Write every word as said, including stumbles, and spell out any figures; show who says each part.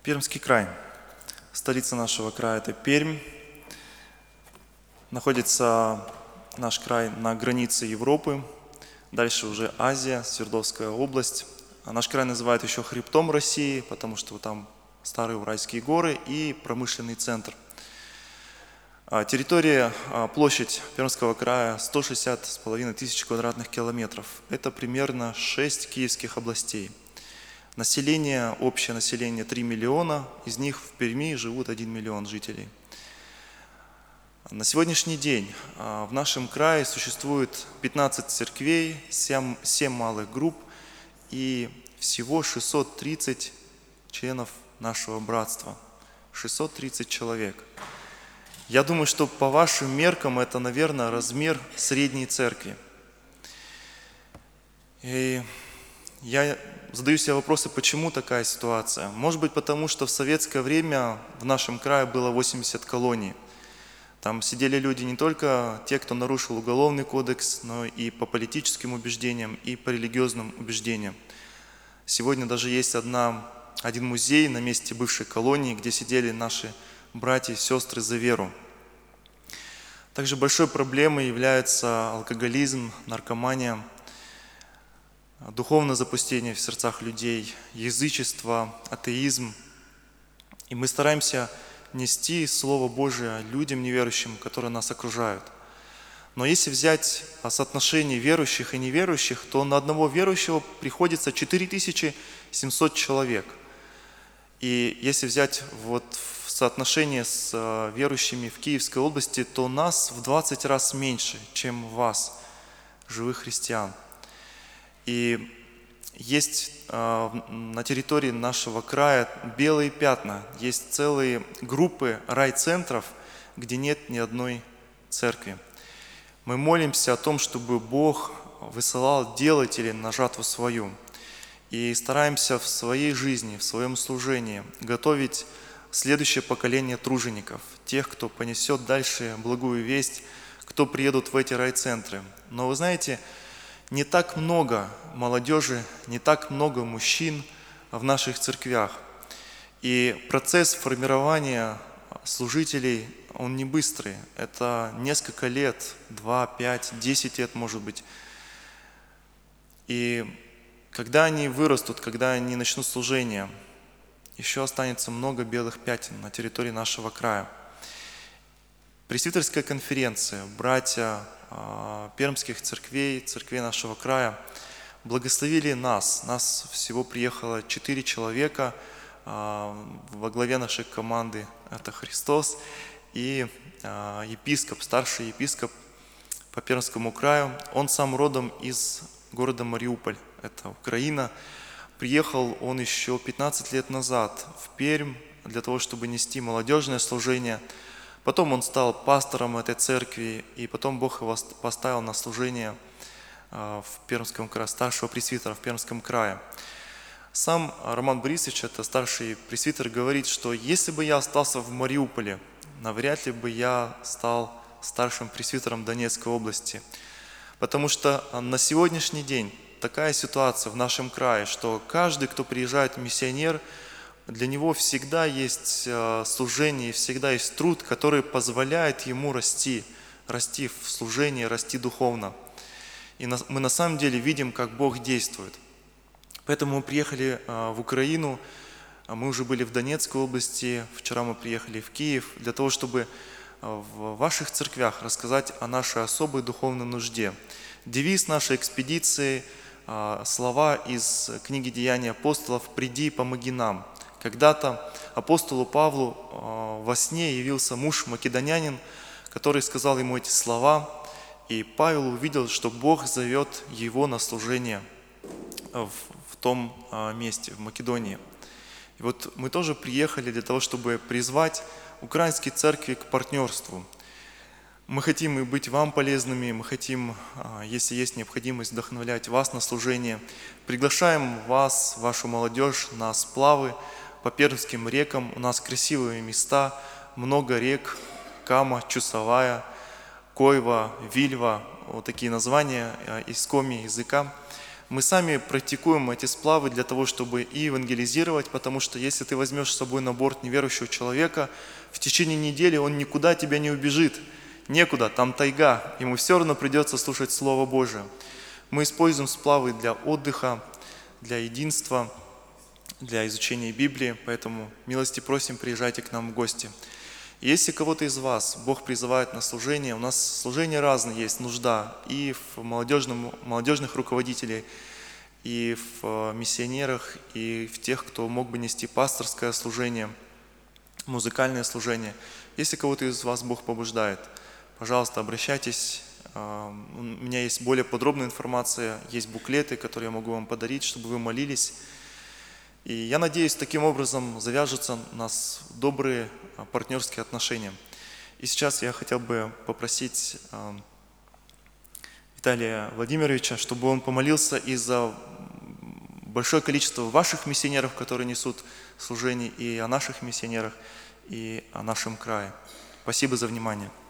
Speaker 1: Пермский край. Столица нашего края – это Пермь. Находится наш край на границе Европы. Дальше уже Азия, Свердловская область. А наш край называют еще хребтом России, потому что там старые Уральские горы и промышленный центр. Территория, площадь Пермского края сто шестьдесят с половиной тысяч квадратных километров. Это примерно шесть киевских областей. Население, общее население три миллиона, из них в Перми живут один миллион жителей. На сегодняшний день в нашем крае существует пятнадцать церквей, семь, семь малых групп и всего шестьсот тридцать членов нашего братства. шестьсот тридцать человек. Я думаю, что по вашим меркам это, наверное, размер средней церкви. И я задаю себе вопросы, почему такая ситуация. Может быть, потому что в советское время в нашем крае было восемьдесят колоний. Там сидели люди не только те, кто нарушил уголовный кодекс, но и по политическим убеждениям, и по религиозным убеждениям. Сегодня даже есть одна, один музей на месте бывшей колонии, где сидели наши братья и сестры за веру. Также большой проблемой является алкоголизм, наркомания, духовное запустение в сердцах людей, язычество, атеизм. И мы стараемся нести Слово Божие людям неверующим, которые нас окружают. Но если взять соотношение верующих и неверующих, то на одного верующего приходится четыре тысячи семьсот человек. И если взять вот в соотношение с верующими в Киевской области, то нас в двадцать раз меньше, чем вас, живых христиан. И есть э, на территории нашего края белые пятна, есть целые группы райцентров, где нет ни одной церкви. Мы молимся о том, чтобы Бог высылал делателей на жатву свою. И стараемся в своей жизни, в своем служении готовить следующее поколение тружеников, тех, кто понесет дальше благую весть, кто приедут в эти райцентры. Но вы знаете, не так много молодежи, не так много мужчин в наших церквях. И процесс формирования служителей, он не быстрый. Это несколько лет, два, пять, десять лет, может быть. И когда они вырастут, когда они начнут служение, еще останется много белых пятен на территории нашего края. Пресвитерская конференция, братья пермских церквей, церквей нашего края благословили нас. Нас всего приехало четыре человека, во главе нашей команды это Христос и епископ, старший епископ по Пермскому краю. Он сам родом из города Мариуполь, это Украина. Приехал он еще пятнадцать лет назад в Пермь для того, чтобы нести молодежное служение. Потом он стал пастором этой церкви, и потом Бог его поставил на служение в Пермском крае, старшего пресвитера в Пермском крае. Сам Роман Борисович, это старший пресвитер, говорит, что если бы я остался в Мариуполе, навряд ли бы я стал старшим пресвитером Донецкой области. Потому что на сегодняшний день такая ситуация в нашем крае, что каждый, кто приезжает миссионер, для него всегда есть служение, всегда есть труд, который позволяет ему расти, расти в служении, расти духовно. И мы на самом деле видим, как Бог действует. Поэтому мы приехали в Украину, мы уже были в Донецкой области, вчера мы приехали в Киев, для того, чтобы в ваших церквях рассказать о нашей особой духовной нужде. Девиз нашей экспедиции, слова из книги «Деяния апостолов» «Приди и помоги нам». Когда-то апостолу Павлу во сне явился муж македонянин, который сказал ему эти слова, и Павел увидел, что Бог зовет его на служение в, в том месте, в Македонии. И вот мы тоже приехали для того, чтобы призвать украинские церкви к партнерству. Мы хотим и быть вам полезными, мы хотим, если есть необходимость, вдохновлять вас на служение. Приглашаем вас, вашу молодежь, на сплавы по пермским рекам. У нас красивые места, много рек, Кама, Чусовая, Койва, Вильва, вот такие названия из коми языка. Мы сами практикуем эти сплавы для того, чтобы и евангелизировать, потому что если ты возьмешь с собой на борт неверующего человека, в течение недели он никуда от тебя не убежит. Некуда, там тайга, ему все равно придется слушать Слово Божие. Мы используем сплавы для отдыха, для единства, для изучения Библии, поэтому милости просим, приезжайте к нам в гости. Если кого-то из вас Бог призывает на служение, у нас служения разные есть, нужда и в молодежном, молодежных руководителей, и в миссионерах, и в тех, кто мог бы нести пасторское служение, музыкальное служение. Если кого-то из вас Бог побуждает, пожалуйста, обращайтесь. У меня есть более подробная информация, есть буклеты, которые я могу вам подарить, чтобы вы молились. И я надеюсь, таким образом завяжутся у нас добрые партнерские отношения. И сейчас я хотел бы попросить Виталия Владимировича, чтобы он помолился и за большое количество ваших миссионеров, которые несут служение, и о наших миссионерах, и о нашем крае. Спасибо за внимание.